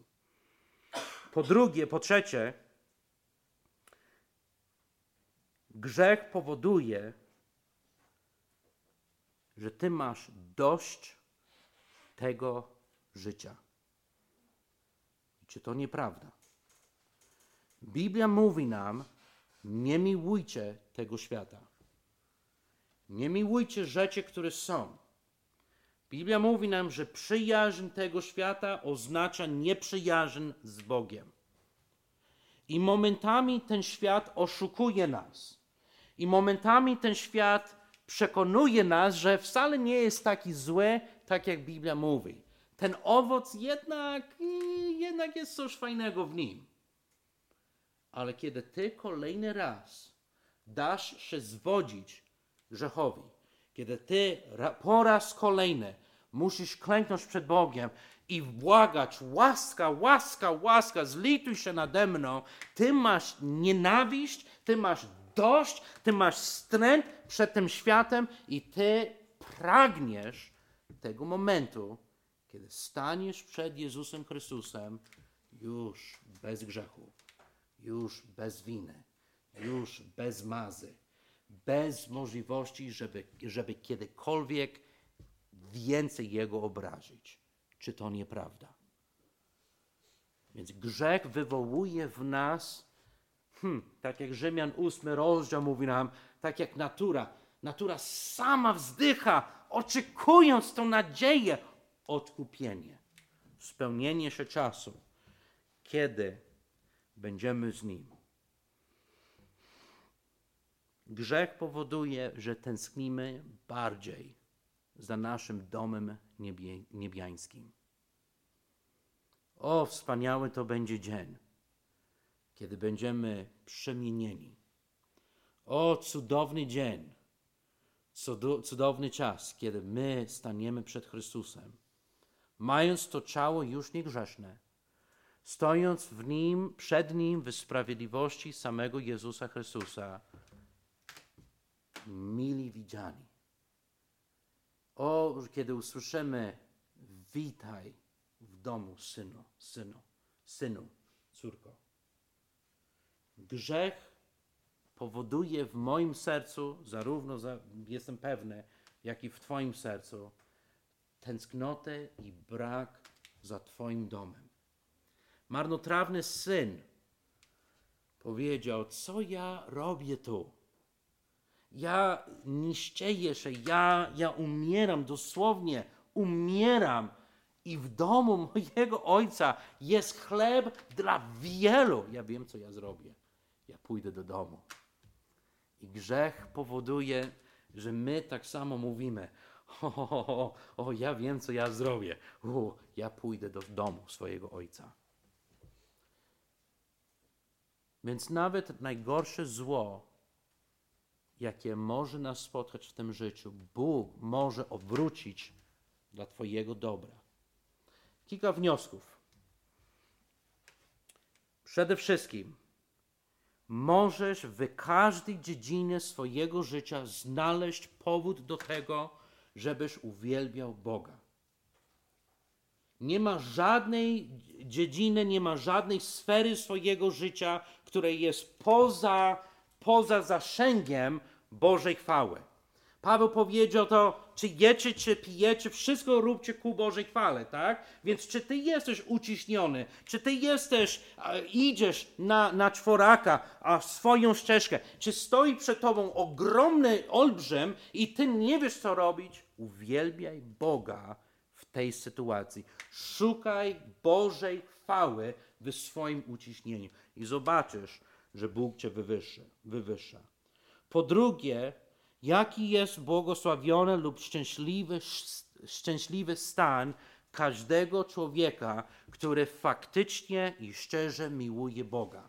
Po trzecie, grzech powoduje, że ty masz dość tego życia. Czy to nieprawda? Biblia mówi nam, nie miłujcie tego świata. Nie miłujcie rzeczy, które są. Biblia mówi nam, że przyjaźń tego świata oznacza nieprzyjaźń z Bogiem. I momentami ten świat oszukuje nas. I momentami ten świat przekonuje nas, że wcale nie jest taki zły, tak jak Biblia mówi. Ten owoc jednak jest coś fajnego w nim. Ale kiedy ty kolejny raz dasz się zwodzić grzechowi, kiedy ty po raz kolejny musisz klęknąć przed Bogiem i błagać, łaska, zlituj się nade mną, ty masz nienawiść, ty masz dość, ty masz wstręt przed tym światem i ty pragniesz tego momentu, kiedy staniesz przed Jezusem Chrystusem już bez grzechu, już bez winy, już bez mazy, bez możliwości, żeby kiedykolwiek więcej Jego obrazić. Czy to nieprawda? Więc grzech wywołuje w nas, tak jak Rzymian 8 rozdział mówi nam, tak jak natura sama wzdycha, oczekując tą nadzieję, odkupienie, spełnienie się czasu, kiedy będziemy z Nim. Grzech powoduje, że tęsknimy bardziej za naszym domem niebiańskim. O, wspaniały to będzie dzień, kiedy będziemy przemienieni. O, cudowny dzień, cudowny czas, kiedy my staniemy przed Chrystusem, mając to ciało już niegrzeszne, stojąc przed Nim w sprawiedliwości samego Jezusa Chrystusa, mili widziani. O, kiedy usłyszymy witaj w domu synu, córko. Grzech powoduje w moim sercu, zarówno jestem pewny, jak i w Twoim sercu, tęsknotę i brak za Twoim domem. Marnotrawny syn powiedział, co ja robię tu? Ja niszczeję się, ja umieram, dosłownie umieram i w domu mojego ojca jest chleb dla wielu. Ja wiem, co ja zrobię. Ja pójdę do domu. I grzech powoduje, że my tak samo mówimy, ja wiem, co ja zrobię. Ja pójdę do domu swojego ojca. Więc nawet najgorsze zło, jakie może nas spotkać w tym życiu, Bóg może obrócić dla Twojego dobra. Kilka wniosków. Przede wszystkim, możesz w każdej dziedzinie swojego życia znaleźć powód do tego, żebyś uwielbiał Boga. Nie ma żadnej dziedziny, nie ma żadnej sfery swojego życia, której jest poza zasięgiem Bożej chwały. Paweł powiedział to, czy jecie, czy pijecie, wszystko róbcie ku Bożej chwale, tak? Więc czy ty jesteś uciśniony, czy ty idziesz na czworaka, a swoją ścieżkę, czy stoi przed tobą ogromny olbrzym i ty nie wiesz, co robić? Uwielbiaj Boga w tej sytuacji. Szukaj Bożej chwały w swoim uciśnieniu i zobaczysz, że Bóg cię wywyższa. Po drugie, jaki jest błogosławiony lub szczęśliwy stan każdego człowieka, który faktycznie i szczerze miłuje Boga?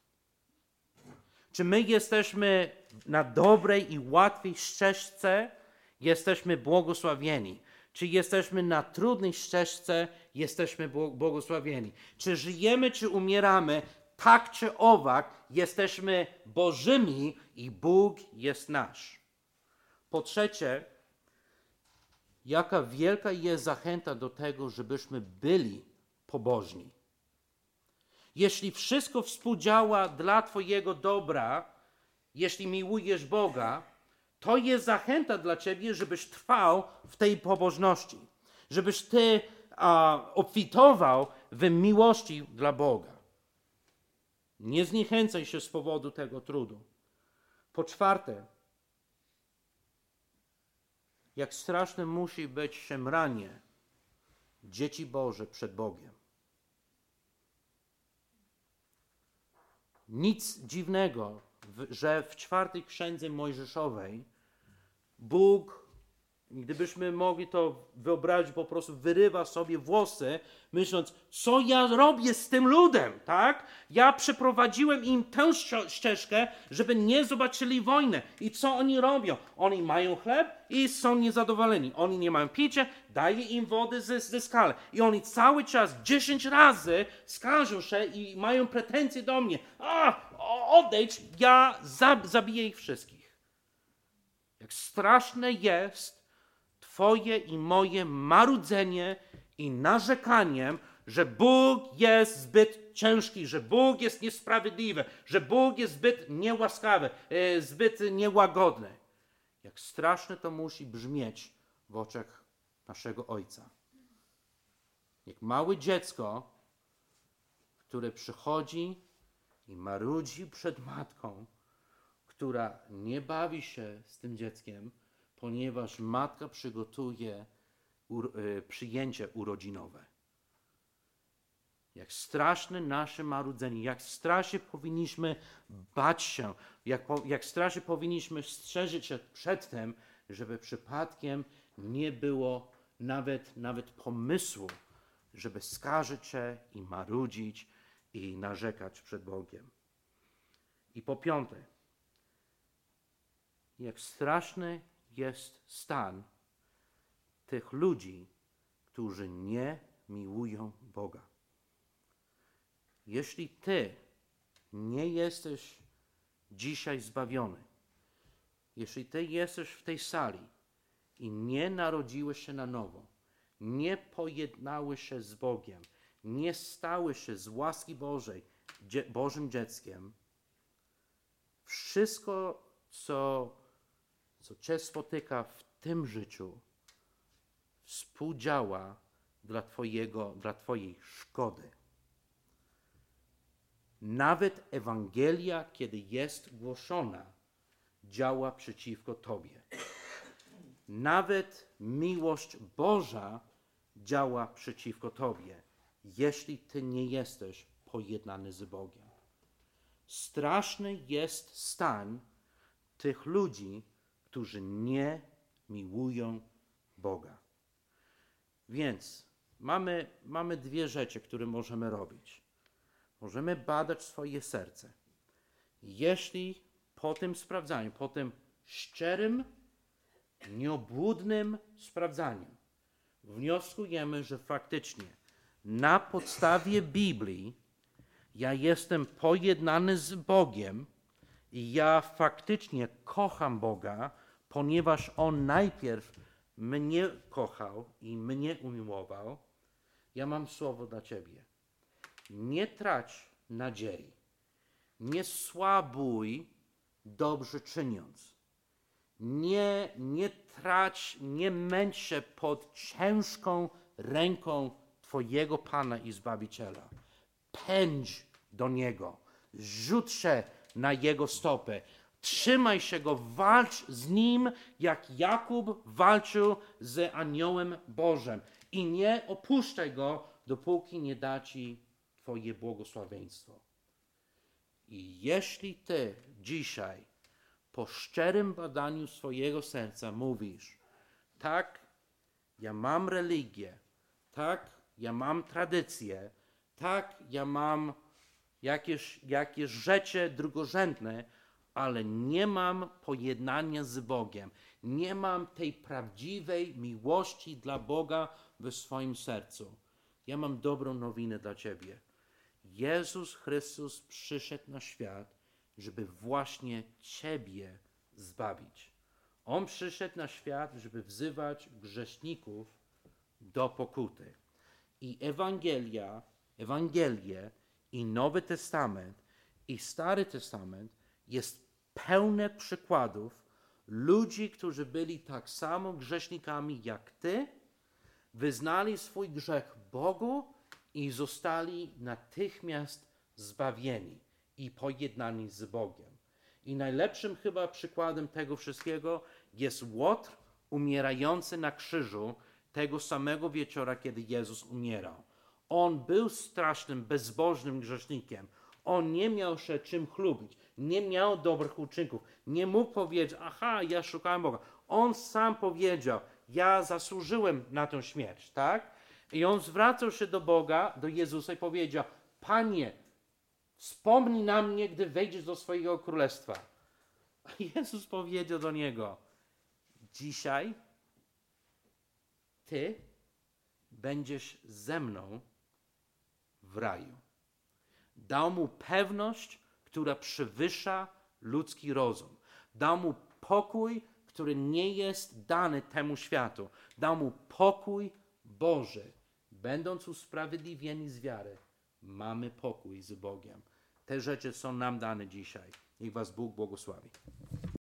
Czy my jesteśmy na dobrej i łatwej ścieżce? Jesteśmy błogosławieni. Czy jesteśmy na trudnej ścieżce? Jesteśmy błogosławieni. Czy żyjemy, czy umieramy? Tak czy owak, jesteśmy Bożymi i Bóg jest nasz. Po trzecie, jaka wielka jest zachęta do tego, żebyśmy byli pobożni. Jeśli wszystko współdziała dla Twojego dobra, jeśli miłujesz Boga, To jest zachęta dla ciebie, żebyś trwał w tej pobożności, żebyś ty obfitował w miłości dla Boga. Nie zniechęcaj się z powodu tego trudu. Po czwarte, jak straszne musi być szemranie dzieci Boże przed Bogiem. Nic dziwnego, że w 4 księdze Mojżeszowej Bóg, gdybyśmy mogli to wyobrazić, po prostu wyrywa sobie włosy, myśląc, co ja robię z tym ludem, tak? Ja przeprowadziłem im tę ścieżkę, żeby nie zobaczyli wojny. I co oni robią? Oni mają chleb i są niezadowoleni. Oni nie mają picia, daje im wody ze skale. I oni cały czas 10 razy skarżą się i mają pretensje do mnie. Odejdź, ja zabiję ich wszystkich. Jak straszne jest Twoje i moje marudzenie i narzekanie, że Bóg jest zbyt ciężki, że Bóg jest niesprawiedliwy, że Bóg jest zbyt niełaskawy, zbyt niełagodny. Jak straszne to musi brzmieć w oczach naszego Ojca. Jak małe dziecko, które przychodzi i marudzi przed matką, która nie bawi się z tym dzieckiem, ponieważ matka przygotuje przyjęcie urodzinowe. Jak straszne nasze marudzenie, jak strasznie powinniśmy bać się, jak strasznie powinniśmy strzeżyć się przed tym, żeby przypadkiem nie było nawet pomysłu, żeby skarżyć się i marudzić i narzekać przed Bogiem. I po piąte, jak straszny jest stan tych ludzi, którzy nie miłują Boga. Jeśli ty nie jesteś dzisiaj zbawiony, jeśli ty jesteś w tej sali i nie narodziłeś się na nowo, nie pojednałeś się z Bogiem, nie stałeś się z łaski Bożej Bożym dzieckiem, wszystko, co cię spotyka w tym życiu, współdziała dla twojej szkody. Nawet Ewangelia, kiedy jest głoszona, działa przeciwko tobie. Nawet miłość Boża działa przeciwko tobie, jeśli ty nie jesteś pojednany z Bogiem. Straszny jest stan tych ludzi, którzy nie miłują Boga. Więc mamy dwie rzeczy, które możemy robić. Możemy badać swoje serce. Jeśli po tym sprawdzaniu, po tym szczerym, nieobłudnym sprawdzaniu wnioskujemy, że faktycznie na podstawie Biblii ja jestem pojednany z Bogiem i ja faktycznie kocham Boga, ponieważ On najpierw mnie kochał i mnie umiłował, ja mam słowo dla ciebie. Nie trać nadziei. Nie słabuj dobrze czyniąc. Nie trać, nie męcz się pod ciężką ręką Twojego Pana i Zbawiciela. Pędź do Niego. Rzuć się na Jego stopy. Trzymaj się Go, walcz z Nim, jak Jakub walczył z aniołem Bożym. I nie opuszczaj Go, dopóki nie da Ci Twoje błogosławieństwo. I jeśli Ty dzisiaj po szczerym badaniu swojego serca mówisz, tak, ja mam religię, tak, ja mam tradycję, tak, ja mam jakieś rzeczy drugorzędne, ale nie mam pojednania z Bogiem, nie mam tej prawdziwej miłości dla Boga w swoim sercu. Ja mam dobrą nowinę dla Ciebie. Jezus Chrystus przyszedł na świat, żeby właśnie Ciebie zbawić. On przyszedł na świat, żeby wzywać grzeszników do pokuty. I Ewangelie i Nowy Testament i Stary Testament jest pełne przykładów Ludzi, którzy byli tak samo grzesznikami jak ty, wyznali swój grzech Bogu i zostali natychmiast zbawieni i pojednani z Bogiem. I najlepszym chyba przykładem tego wszystkiego jest Łotr umierający na krzyżu tego samego wieczora, kiedy Jezus umierał. On był strasznym, bezbożnym grzesznikiem. On nie miał się czym chlubić, nie miał dobrych uczynków, nie mógł powiedzieć, aha, ja szukałem Boga. On sam powiedział, ja zasłużyłem na tę śmierć, tak? I on zwracał się do Boga, do Jezusa i powiedział, Panie, wspomnij na mnie, gdy wejdziesz do swojego królestwa. A Jezus powiedział do niego, dzisiaj ty będziesz ze mną w raju. Dał mu pewność, która przewyższa ludzki rozum. Dał mu pokój, który nie jest dany temu światu. Dał mu pokój Boży. Będąc usprawiedliwieni z wiary, mamy pokój z Bogiem. Te rzeczy są nam dane dzisiaj. Niech was Bóg błogosławi.